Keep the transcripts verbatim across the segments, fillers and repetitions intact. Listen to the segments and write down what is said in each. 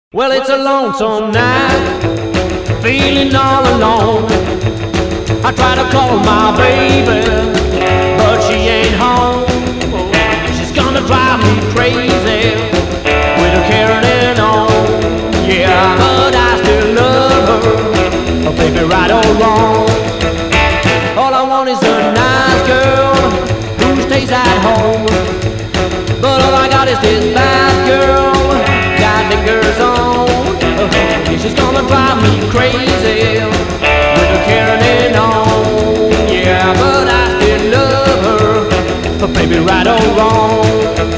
Well, it's a lonesome night, feeling all alone. I try to call my baby, but she ain't home. She's gonna drive me crazy with her carrying on. Yeah, but I still love her, oh, baby, right or wrong. All I want is a nice girl who stays at home, but all I got is this bad girl got fingers on. She's gonna drive me crazy with her carrying on. Yeah, but I still love her, but baby, right or wrong.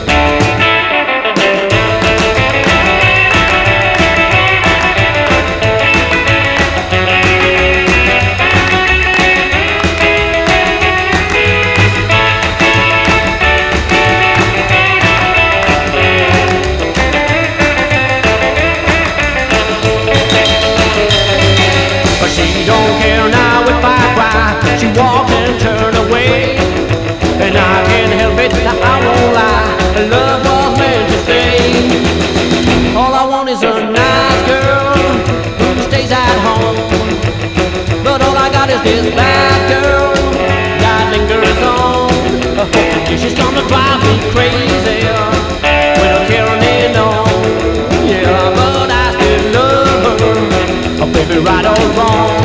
She don't care now if I cry. She walk and turn away, and I can't help it, I won't lie, love was meant to stay. All I want is a nice girl who stays at home, but all I got is this bad girl got lingers on. She's gonna drive me crazy with her carrying on. Yeah, but I still love her, oh baby, right or wrong.